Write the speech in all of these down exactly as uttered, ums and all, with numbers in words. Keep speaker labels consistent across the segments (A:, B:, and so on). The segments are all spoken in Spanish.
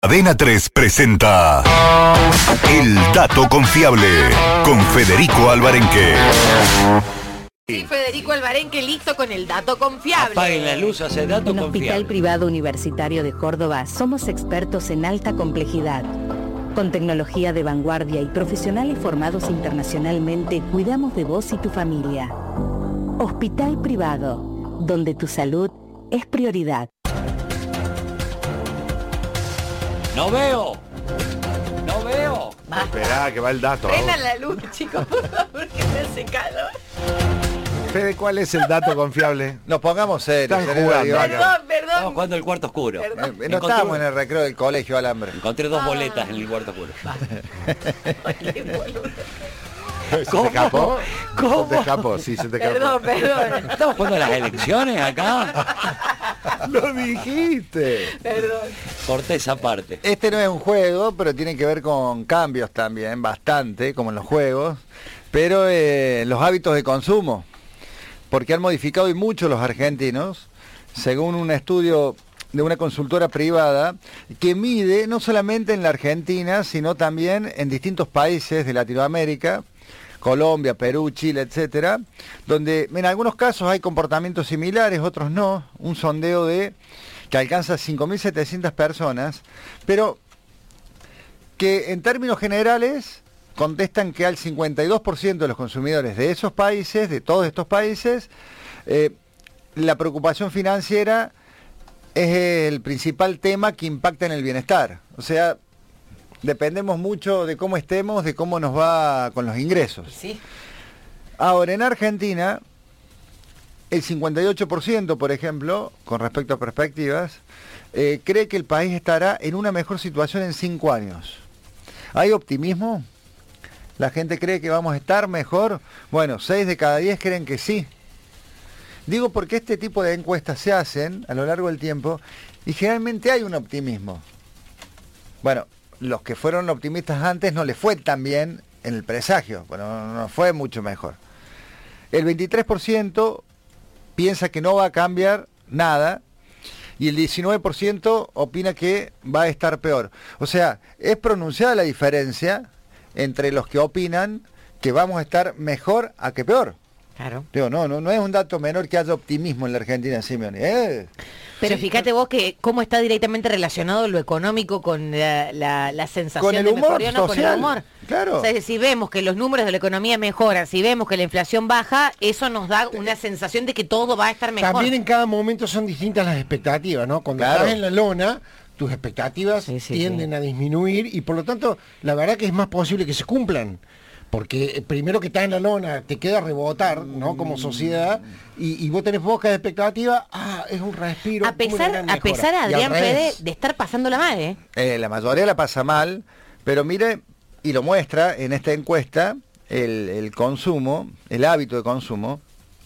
A: Cadena tres presenta El Dato Confiable con Federico Alvarenque.
B: Sí, Federico Alvarenque listo con el dato confiable.
C: Apaguen la luz, hace dato
D: En
C: confiable.
D: Hospital Privado Universitario de Córdoba somos expertos en alta complejidad. Con tecnología de vanguardia y profesionales formados internacionalmente, cuidamos de vos y tu familia. Hospital Privado, donde tu salud es prioridad.
C: ¡No veo! ¡No veo!
E: Esperá, que va el dato.
B: Prendan la luz, chicos, porque me hace calor.
E: Fede, ¿cuál es el dato confiable?
F: Nos pongamos serios.
E: Están
F: serios,
E: jugando
F: digo,
E: acá.
B: Perdón,
C: Estamos
B: perdón.
C: jugando el cuarto oscuro.
B: Perdón.
F: eh, No
C: Encontré
F: estábamos
C: un-
F: en el recreo del colegio, Alambre.
C: Encontré dos
B: Ah.
C: boletas en el cuarto oscuro.
B: Qué boludo.
E: ¿Se
C: ¿Cómo?
E: te escapó?
C: ¿Cómo?
E: Se te escapó, sí, se te escapó.
B: Perdón, perdón.
C: ¿Estamos jugando a las elecciones acá?
E: Lo dijiste.
B: Perdón.
C: Corté esa parte.
F: Este no es un juego, pero tiene que ver con cambios también, bastante, como en los juegos, pero eh, los hábitos de consumo, porque han modificado y mucho los argentinos, según un estudio de una consultora privada que mide no solamente en la Argentina, sino también en distintos países de Latinoamérica, Colombia, Perú, Chile, etcétera, donde en algunos casos hay comportamientos similares, otros no, un sondeo de que alcanza cinco mil setecientas personas, pero que en términos generales contestan que al cincuenta y dos por ciento de los consumidores de esos países, de todos estos países, eh, la preocupación financiera es el principal tema que impacta en el bienestar. O sea, dependemos mucho de cómo estemos, de cómo nos va con los ingresos.
B: Sí.
F: Ahora, en Argentina, el cincuenta y ocho por ciento, por ejemplo, con respecto a perspectivas, eh, cree que el país estará en una mejor situación en cinco años. ¿Hay optimismo? ¿La gente cree que vamos a estar mejor? Bueno, seis de cada diez creen que sí. Digo porque este tipo de encuestas se hacen a lo largo del tiempo y generalmente hay un optimismo. Bueno, los que fueron optimistas antes no les fue tan bien en el presagio, bueno, no, no fue mucho mejor. El veintitrés por ciento piensa que no va a cambiar nada y el diecinueve por ciento opina que va a estar peor. O sea, es pronunciada la diferencia entre los que opinan que vamos a estar mejor a que peor.
B: Claro.
F: Digo, no, no, no es un dato menor que haya optimismo en la Argentina, Simeone. ¿eh?
B: Pero fíjate vos que cómo está directamente relacionado lo económico con la, la, la sensación
F: Con el
B: de
F: humor
B: mejoría, ¿no? Con el
F: social,
B: humor.
F: claro.
B: O sea, si vemos que los números de la economía mejoran, si vemos que la inflación baja, eso nos da una sensación de que todo va a estar mejor.
G: También en cada momento son distintas las expectativas, ¿no? Cuando
F: Claro.
G: estás en la lona, tus expectativas
B: Sí, sí,
G: tienden
B: sí.
G: a disminuir y por lo tanto, la verdad que es más posible que se cumplan. Porque eh, primero que estás en la lona, te queda rebotar, ¿no? Como sociedad, y, y vos tenés pocas expectativas, ah, es un respiro.
B: a
G: una
B: pesar,
G: gran
B: a
G: mejora.
B: pesar
G: Y al
B: Adrián Fede,
G: revés.
B: de estar pasándola mal, ¿eh?
F: Eh, la mayoría la pasa mal, pero mire, y lo muestra en esta encuesta, el, el consumo, el hábito de consumo,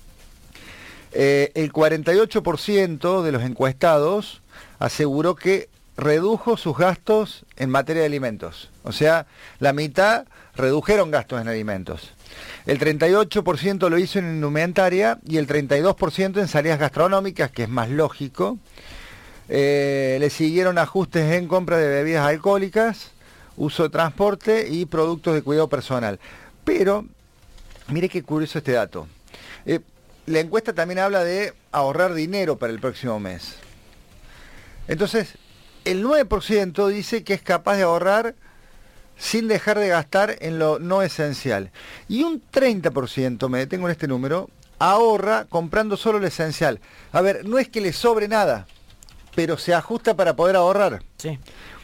F: eh, el cuarenta y ocho por ciento de los encuestados aseguró que redujo sus gastos en materia de alimentos. O sea, la mitad redujeron gastos en alimentos. El treinta y ocho por ciento lo hizo en indumentaria y el treinta y dos por ciento en salidas gastronómicas, que es más lógico. Eh, le siguieron ajustes en compra de bebidas alcohólicas, uso de transporte y productos de cuidado personal. Pero, mire qué curioso este dato. Eh, la encuesta también habla de ahorrar dinero para el próximo mes. Entonces, el nueve por ciento dice que es capaz de ahorrar sin dejar de gastar en lo no esencial. Y un treinta por ciento, me detengo en este número, ahorra comprando solo lo esencial. A ver, no es que le sobre nada, pero se ajusta para poder ahorrar.
B: Sí.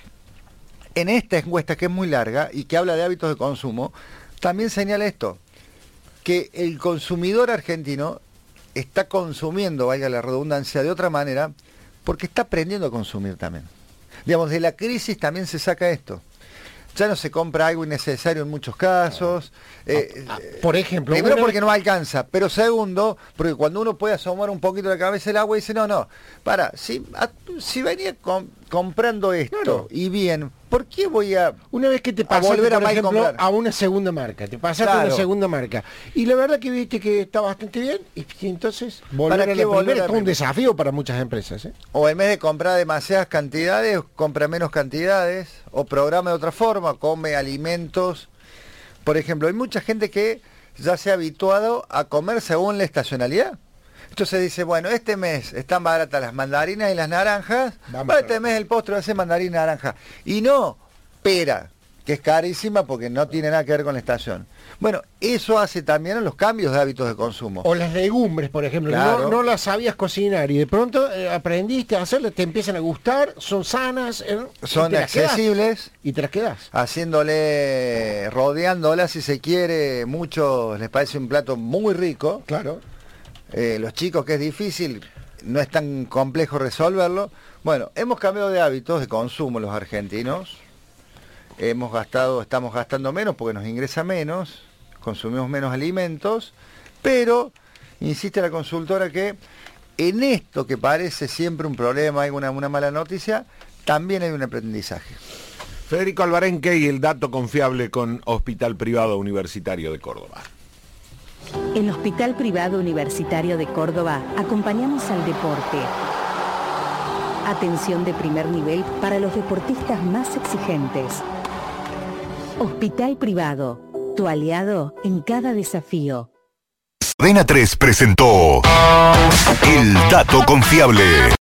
F: En esta encuesta, que es muy larga y que habla de hábitos de consumo, también señala esto, que el consumidor argentino está consumiendo, valga la redundancia, de otra manera, porque está aprendiendo a consumir también. Digamos, de la crisis también se saca esto. Ya no se compra algo innecesario en muchos casos. Eh,
G: Ah, por ejemplo,
F: primero
G: una-
F: porque no alcanza, pero segundo, porque cuando uno puede asomar un poquito la cabeza el agua y dice, no, no, para, si, a- si venía com- comprando esto
G: Claro.
F: y bien, ¿por qué voy a
G: Una vez que te
F: a
G: pasaste,
F: volver a
G: por
F: mal
G: ejemplo,
F: comprar?
G: a una segunda marca, te pasaste a
F: Claro.
G: una segunda marca, y la verdad que viste que está bastante bien, y, y entonces volver
F: ¿Para
G: a
F: qué
G: la
F: volver
G: primera
F: a
G: es todo un
F: la-
G: desafío para muchas empresas, ¿eh?
F: O en vez de comprar demasiadas cantidades, compra menos cantidades, o programa de otra forma, come alimentos. Por ejemplo, hay mucha gente que ya se ha habituado a comer según la estacionalidad. Entonces dice, bueno, este mes están baratas las mandarinas y las naranjas,
G: Vamos
F: bueno,
G: a ver.
F: este mes el postre va a ser mandarina y naranja. Y no pera, que es carísima porque no tiene nada que ver con la estación. Bueno, eso hace también a los cambios de hábitos de consumo.
G: O las legumbres, por ejemplo,
F: Claro.
G: no, no las sabías cocinar y de pronto eh, aprendiste a hacerlas, te empiezan a gustar, son sanas, eh, y
F: Son
G: te las quedás,
F: accesibles,
G: y te las quedas.
F: haciéndole, rodeándola si se quiere, muchos les parece un plato muy rico.
G: Claro.
F: Eh, los chicos que es difícil, no es tan complejo resolverlo. Bueno, hemos cambiado de hábitos de consumo los argentinos. Hemos gastado, estamos gastando menos porque nos ingresa menos, consumimos menos alimentos, pero insiste la consultora que en esto que parece siempre un problema, hay una, una mala noticia, también hay un aprendizaje.
E: Federico Albarenque y el dato confiable con Hospital Privado Universitario de Córdoba.
D: En Hospital Privado Universitario de Córdoba acompañamos al deporte. Atención de primer nivel para los deportistas más exigentes. Hospital Privado, tu aliado en cada desafío.
A: Cadena tres presentó El Dato Confiable.